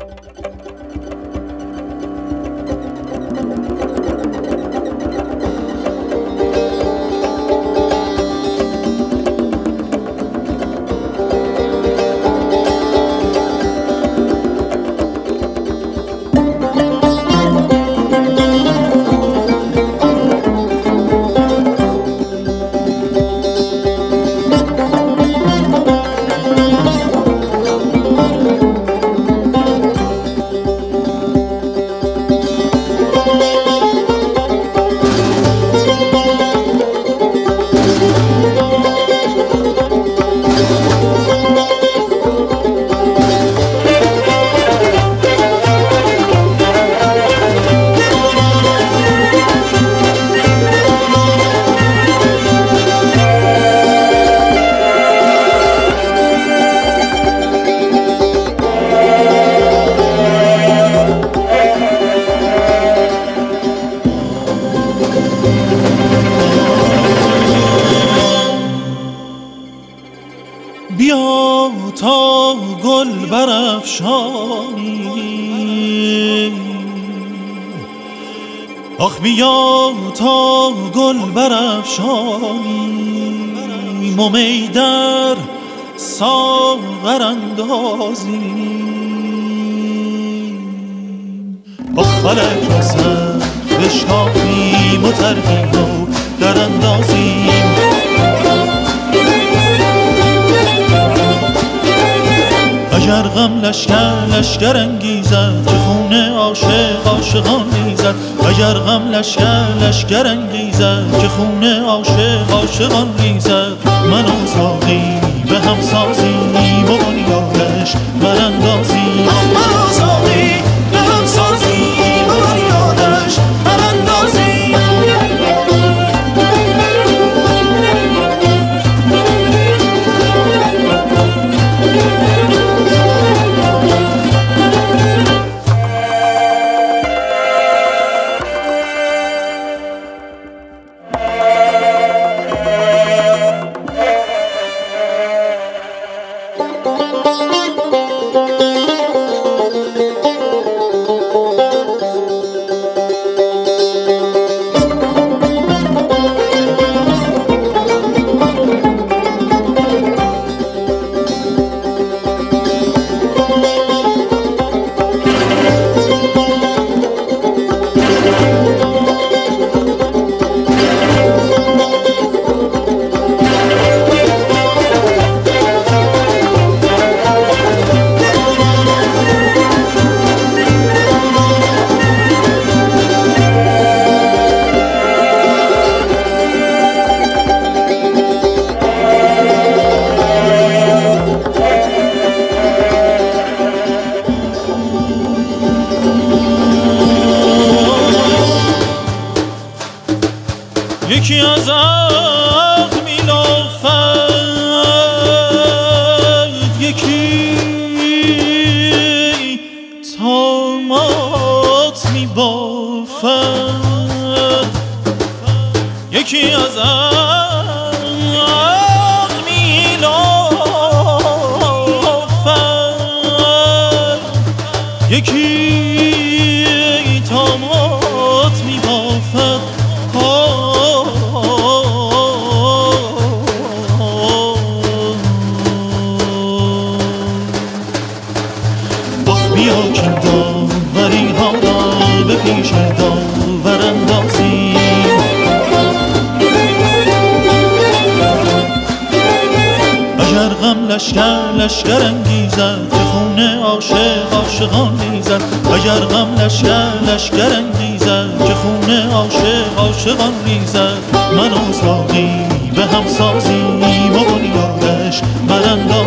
بیا تا گل برافشانی، آخ بیا تا گل برافشانی، می در ساغر اندازیم، آخ فلک را سر بشکافیم و ترکیم و در اندازیم. اگر غم لشکر انگیزد که خون عاشق عاشقان ریزد، اگر غم لشکر انگیزد که خون عاشق عاشقان ریزد، من و ساقی به هم سازیم و بنیادش براندازیم، من و ساقی به هم سازیم و بنیادش براندازیم. یکی از عقل میلافد، یکی طامات میبافد، یکی از عقل میلافد، یکی طامات میبافد. بیا که داوری ها را به پیش داور اندازیم، اگر غم لشکر انگیزد که خون عاشق عاشقان ریزد، اگر غم لشکر انگیزد که خون عاشق عاشقان ریزد، من و ساقی به هم سازیم و بنیادش براندازیم.